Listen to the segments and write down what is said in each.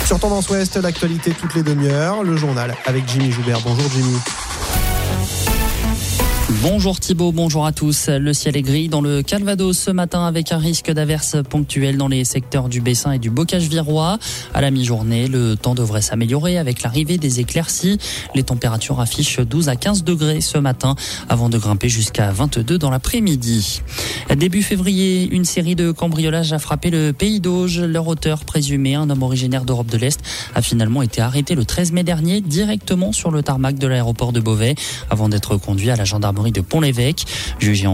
Sur Tendance Ouest, l'actualité toutes les demi-heures, le journal avec Jimmy Joubert. Bonjour Jimmy. Bonjour Thibaut, bonjour à tous. Le ciel est gris dans le Calvados ce matin avec un risque d'averses ponctuelles dans les secteurs du Bessin et du Bocage-Virois. À la mi-journée, le temps devrait s'améliorer avec l'arrivée des éclaircies. Les températures affichent 12 à 15 degrés ce matin avant de grimper jusqu'à 22 dans l'après-midi. Début février, une série de cambriolages a frappé le pays d'Auge. Leur auteur présumé, un homme originaire d'Europe de l'Est, a finalement été arrêté le 13 mai dernier directement sur le tarmac de l'aéroport de Beauvais avant d'être conduit à la gendarmerie de Pont-l'Évêque. Jugé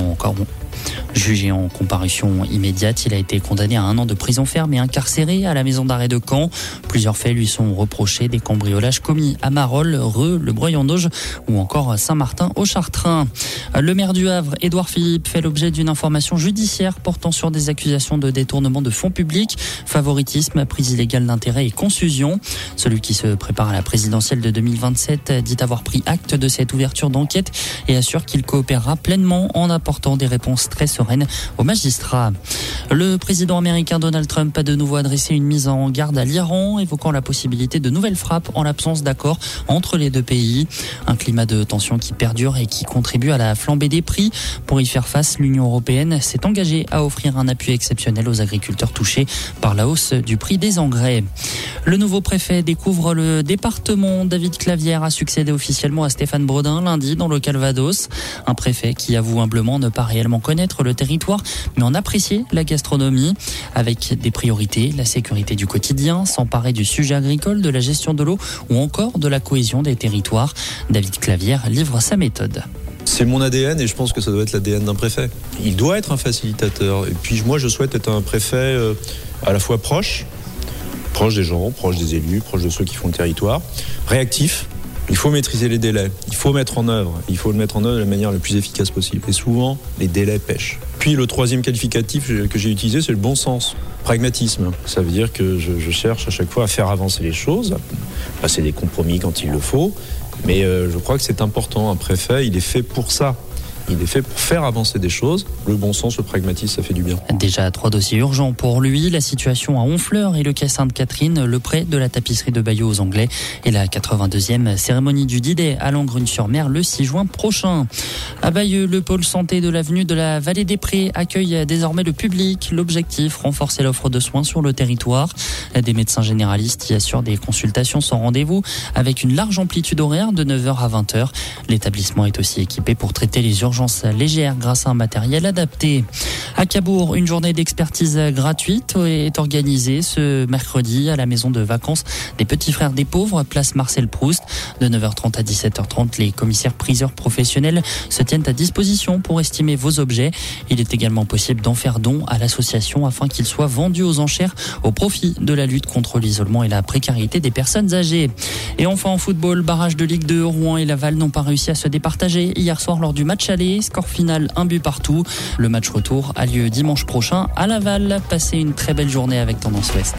en comparution immédiate, il a été condamné à 1 an de prison ferme et incarcéré à la maison d'arrêt de Caen. Plusieurs faits lui sont reprochés, des cambriolages commis à Marolles, Reux, Le Breuil-en-Auge ou encore Saint-Martin-au-Chartrain. Le maire du Havre, Édouard Philippe, fait l'objet d'une information judiciaire portant sur des accusations de détournement de fonds publics, favoritisme, prise illégale d'intérêt et confusion. Celui qui se prépare à la présidentielle de 2027 dit avoir pris acte de cette ouverture d'enquête et assure qu'il coopérera pleinement en apportant des réponses très sereines aux magistrats. Le président américain Donald Trump a de nouveau adressé une mise en garde à l'Iran, évoquant la possibilité de nouvelles frappes en l'absence d'accord entre les deux pays. Un climat de tension qui perdure et qui contribue à la flambée des prix. Pour y faire face, l'Union européenne s'est engagée à offrir un appui exceptionnel aux agriculteurs touchés par la hausse du prix des engrais. Le nouveau préfet découvre le département. David Clavière a succédé officiellement à Stéphane Brodin lundi dans le Calvados. Un préfet qui avoue humblement ne pas réellement connaître le territoire, mais en apprécier la gastronomie. Avec des priorités, la sécurité du quotidien, s'emparer du sujet agricole, de la gestion de l'eau ou encore de la cohésion des territoires. David Clavière livre sa méthode. C'est mon ADN et je pense que ça doit être l'ADN d'un préfet. Il doit être un facilitateur. Et puis moi, je souhaite être un préfet à la fois proche des gens, proche des élus, proche de ceux qui font le territoire, réactif. Il faut maîtriser les délais, il faut le mettre en œuvre de la manière la plus efficace possible. Et souvent, les délais pêchent. Puis le troisième qualificatif que j'ai utilisé, c'est le bon sens, pragmatisme. Ça veut dire que je cherche à chaque fois à faire avancer les choses, à passer des compromis quand il le faut. Mais je crois que c'est important. Un préfet, il est fait pour ça. Il est fait pour faire avancer des choses. Le bon sens, le pragmatisme, ça fait du bien. Déjà 3 dossiers urgents pour lui. La situation à Honfleur et le quai Sainte-Catherine, le prêt de la tapisserie de Bayeux aux Anglais et la 82e cérémonie du Didet à Langrune-sur-Mer le 6 juin prochain. À Bayeux, le pôle santé de l'avenue de la Vallée des Prés accueille désormais le public. L'objectif, renforcer l'offre de soins sur le territoire. Des médecins généralistes y assurent des consultations sans rendez-vous avec une large amplitude horaire de 9h à 20h. L'établissement est aussi équipé pour traiter les urgences légères grâce à un matériel adapté. À Cabourg, une journée d'expertise gratuite est organisée ce mercredi à la maison de vacances des Petits Frères des Pauvres, place Marcel Proust. De 9h30 à 17h30, les commissaires priseurs professionnels se tiennent à disposition pour estimer vos objets. Il est également possible d'en faire don à l'association afin qu'ils soient vendus aux enchères au profit de la lutte contre l'isolement et la précarité des personnes âgées. Et enfin en football, barrage de Ligue 2, Rouen et Laval n'ont pas réussi à se départager hier soir lors du match aller. Score final 1 but partout. Le match retour a lieu dimanche prochain à Laval. Passez une très belle journée avec Tendance Ouest.